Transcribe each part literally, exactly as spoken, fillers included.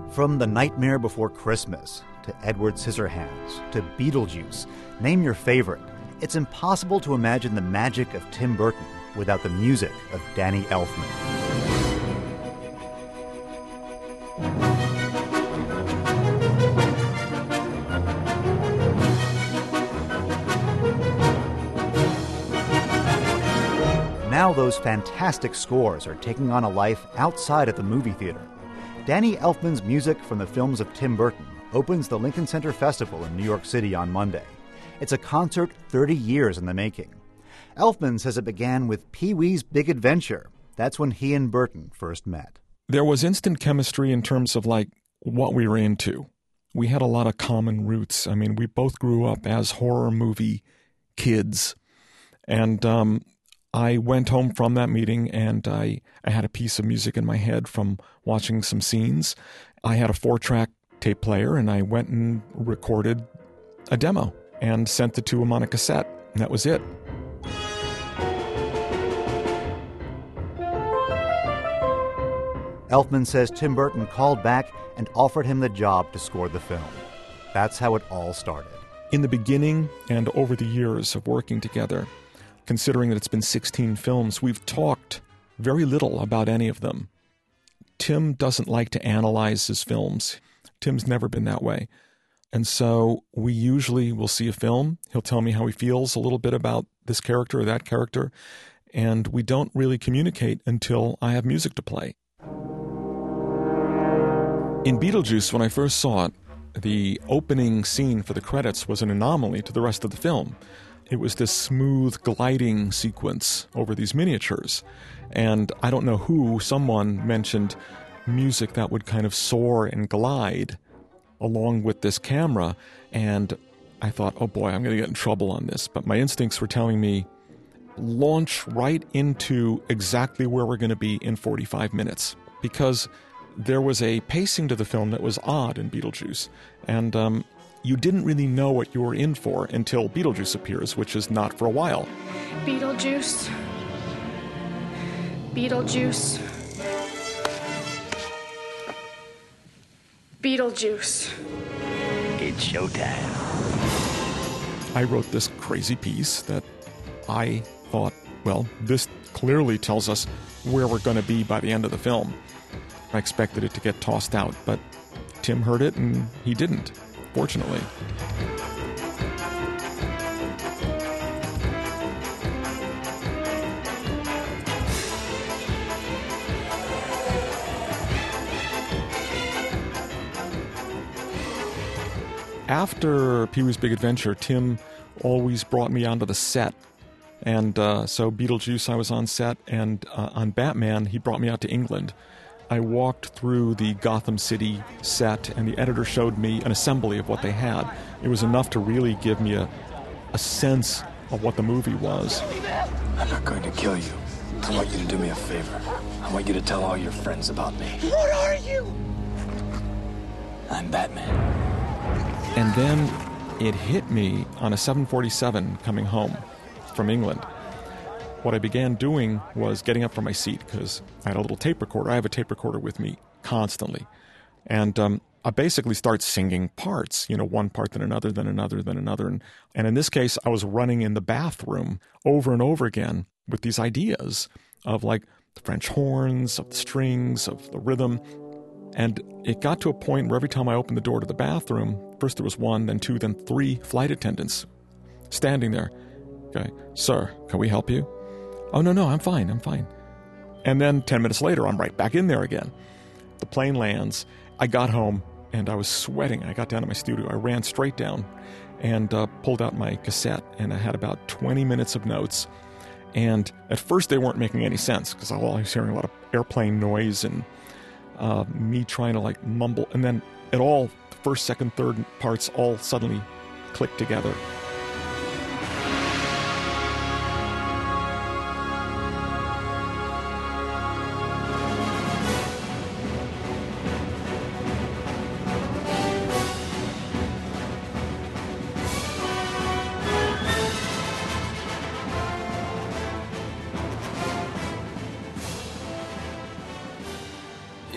From The Nightmare Before Christmas to Edward Scissorhands to Beetlejuice, name your favorite. It's impossible to imagine the magic of Tim Burton without the music of Danny Elfman. Now those fantastic scores are taking on a life outside of the movie theater. Danny Elfman's music from the films of Tim Burton opens the Lincoln Center Festival in New York City on Monday. It's a concert thirty years in the making. Elfman says it began with Pee-wee's Big Adventure. That's when he and Burton first met. There was instant chemistry in terms of, like, what we were into. We had a lot of common roots. I mean, we both grew up as horror movie kids. And um, I went home from that meeting and I, I had a piece of music in my head from watching some scenes. I had a four-track tape player and I went and recorded a demo and sent it to him on a cassette. And that was it. Elfman says Tim Burton called back and offered him the job to score the film. That's how it all started. In the beginning and over the years of working together, considering that it's been sixteen films, we've talked very little about any of them. Tim doesn't like to analyze his films. Tim's never been that way. And so we usually will see a film. He'll tell me how he feels a little bit about this character or that character. And we don't really communicate until I have music to play. In Beetlejuice, when I first saw it, the opening scene for the credits was an anomaly to the rest of the film. It was this smooth gliding sequence over these miniatures. And I don't know who, someone mentioned music that would kind of soar and glide along with this camera. And I thought, oh boy, I'm going to get in trouble on this. But my instincts were telling me, launch right into exactly where we're going to be in forty-five minutes. Because there was a pacing to the film that was odd in Beetlejuice. And um, you didn't really know what you were in for until Beetlejuice appears, which is not for a while. Beetlejuice. Beetlejuice. Beetlejuice. It's showtime. I wrote this crazy piece that I thought, well, this clearly tells us where we're going to be by the end of the film. I expected it to get tossed out, but Tim heard it and he didn't, fortunately. After Pee-wee's Big Adventure, Tim always brought me onto the set. And uh, so Beetlejuice, I was on set, and uh, on Batman, he brought me out to England. I walked through the Gotham City set, and the editor showed me an assembly of what they had. It was enough to really give me a, a sense of what the movie was. I'm not going to kill you. I want you to do me a favor. I want you to tell all your friends about me. What are you? I'm Batman. And then it hit me on a seven forty-seven coming home from England. What I began doing was getting up from my seat because I had a little tape recorder. I have a tape recorder with me constantly. And um, I basically start singing parts, you know, one part, then another, then another, then another. And, and in this case, I was running in the bathroom over and over again with these ideas of, like, the French horns, of the strings, of the rhythm. And it got to a point where every time I opened the door to the bathroom, first there was one, then two, then three flight attendants standing there. Okay, sir, can we help you? Oh, no, no, I'm fine, I'm fine. And then ten minutes later, I'm right back in there again. The plane lands. I got home, and I was sweating. I got down to my studio. I ran straight down and uh, pulled out my cassette, and I had about twenty minutes of notes. And at first, they weren't making any sense, because I was hearing a lot of airplane noise and uh, me trying to, like, mumble. And then it all, the first, second, third parts all suddenly clicked together.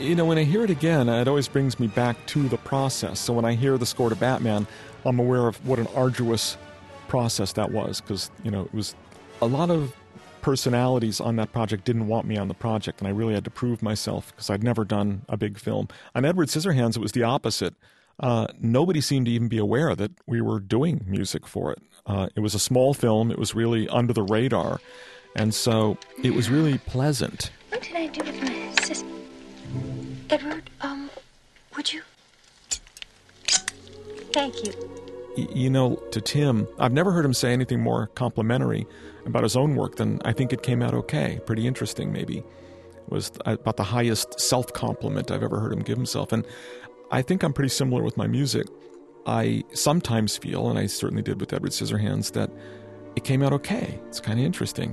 you know, when I hear it again, it always brings me back to the process. So when I hear the score to Batman, I'm aware of what an arduous process that was, because, you know, it was a lot of personalities on that project didn't want me on the project, and I really had to prove myself because I'd never done a big film. On Edward Scissorhands, it was the opposite. Uh, nobody seemed to even be aware that we were doing music for it. Uh, it was a small film. It was really under the radar, and so it was really pleasant. What did I do with my sister? Edward, um, would you? Thank you. Y- you know, to Tim, I've never heard him say anything more complimentary about his own work than I think it came out okay. Pretty interesting, maybe. It was about the highest self-compliment I've ever heard him give himself. And I think I'm pretty similar with my music. I sometimes feel, and I certainly did with Edward Scissorhands, that it came out okay. It's kind of interesting.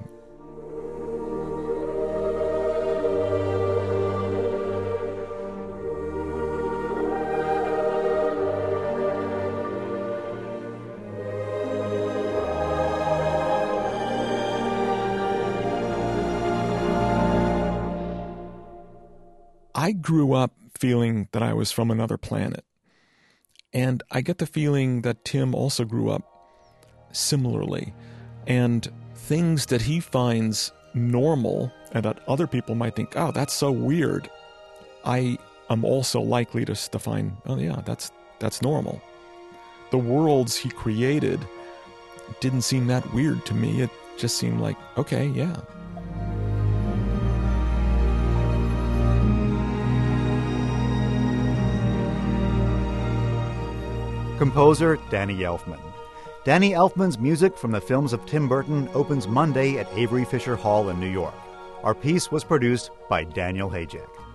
I grew up feeling that I was from another planet. And I get the feeling that Tim also grew up similarly. And things that he finds normal and that other people might think, oh, that's so weird, I am also likely to, to find, oh yeah, that's that's normal. The worlds he created didn't seem that weird to me. It just seemed like, okay, yeah. Composer Danny Elfman. Danny Elfman's music from the films of Tim Burton opens Monday at Avery Fisher Hall in New York. Our piece was produced by Daniel Hayek.